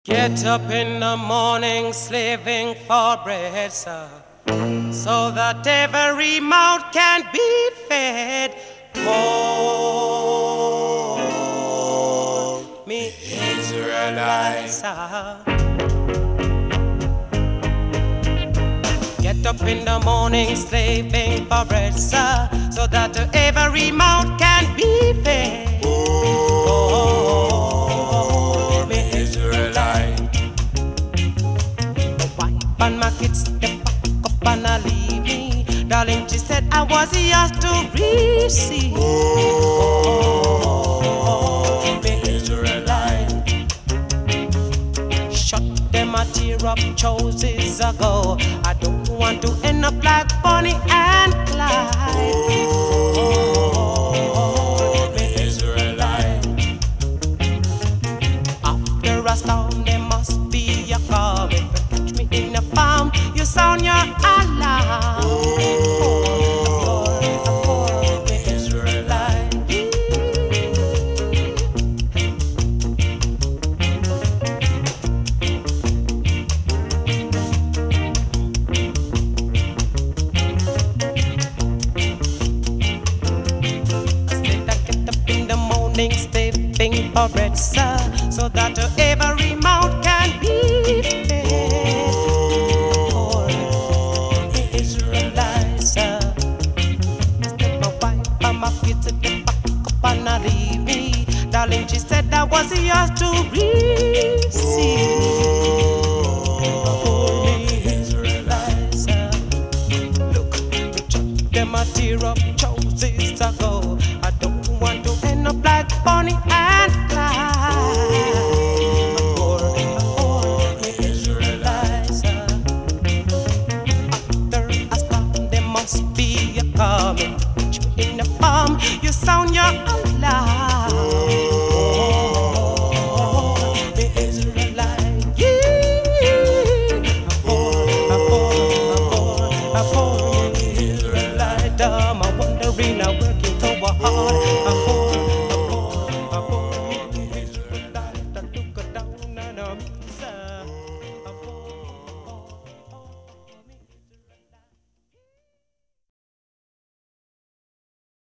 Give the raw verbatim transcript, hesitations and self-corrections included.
Get up in the morning slaving for bread, sir, so that every mouth can be fed. Oh, me Israelites, sir. Get up in the morning slaving for bread, sir, so that every mouth can be fed. Oh, me Israelite. The wife and my kids, they pack up and I leave me. Darling, she said I was yours to receive. Oh, me Israelite. Shut them a tear up choices ago. I don't want to end up like Bonnie and Clyde. Oh, me Israelite. After a storm, there must be a calm. If you catch me in the farm, you sound your alarm. Oh, me Israelite. Slaving for bread, sir, so that every mouth can be fed. Oh, the Israelites, sir. Step my wife and my kids at the back up and not leave me. Darling, she said I was yours to receive. Oh, the Israelites, sir. Look, you chuck them a tear up choices ago. I don't want to end up like Bonnie and Clyde. Oh, oh, the Israelites. After a storm, there must be a calm. Catch me in the palm, you sound your alarm.